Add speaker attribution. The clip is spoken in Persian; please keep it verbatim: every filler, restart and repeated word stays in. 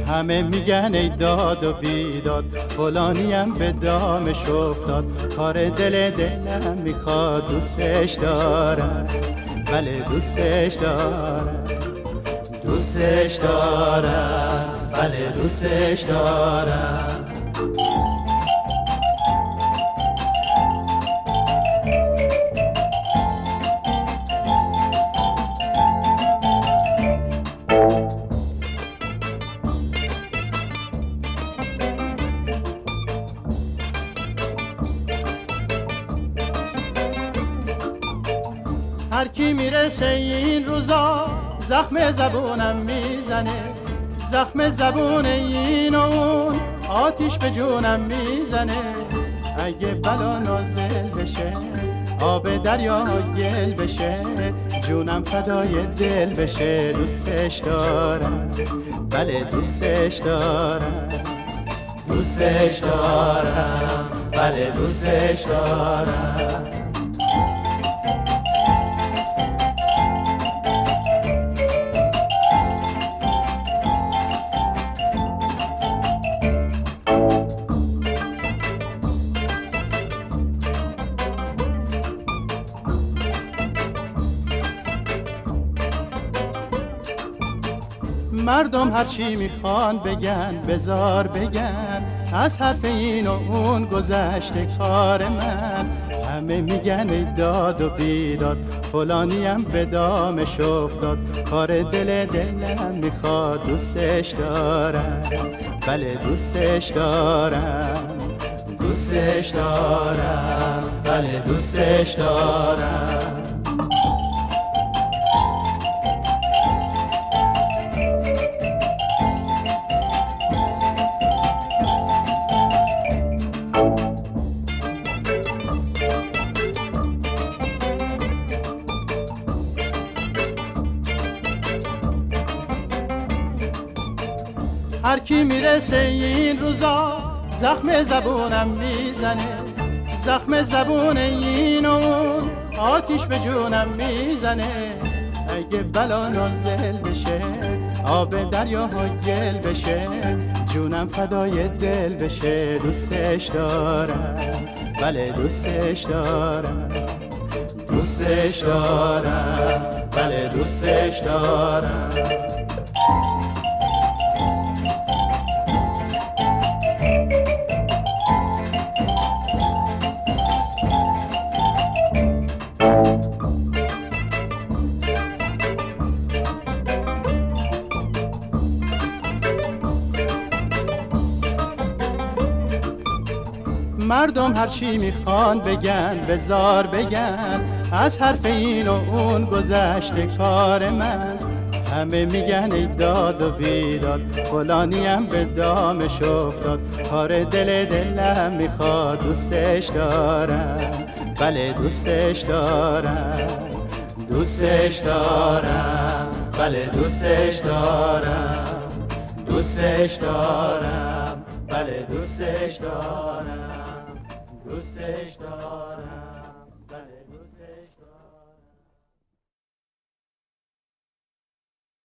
Speaker 1: همه میگن ای داد و بیداد، فلانیم به دامش افتاد. کار دل دلم میخواد، دوستش دارم، بله دوستش دارم، دوستش دارم، بله دوستش دارم. هر کی میرسه این روزا زخم زبونم میزنه، زخم زبون این و اون آتیش به جونم میزنه. اگه بلا نازل بشه آب دریا گل بشه، جونم فدای دل بشه. دوستش دارم، بله دوستش دارم، دوستش دارم، بله دوستش دارم. مردم هرچی میخوان بگن بزار بگن، از حرف این و اون گذشته کار من. همه میگن ای داد و بیداد، فلانیم به دامش افتاد. کار دل دلم میخواد، دوستش دارم، بله دوستش دارم، دوستش دارم، بله دوستش دارم. هر کی میرسه این روزا زخم زبونم میزنه، زخم زبون این و اون آتیش به جونم میزنه. اگه بلا نازل بشه آب دریا و گل بشه، جونم فدای دل بشه. دوستش دارم، بله دوستش دارم، دوستش دارم، بله دوستش دارم. مردم هرچی میخوان بگن بزار بگن، از حرف این و اون گذشته کار من. همه میگن ای داد و بیداد، فلانیم به دامش افتاد. کار دل دلم میخواد، دوستش دارم، بله دوستش دارم، دوستش دارم، بله دوستش دارم، دوستش دارم، بله دوستش دارم، دوستش دارم.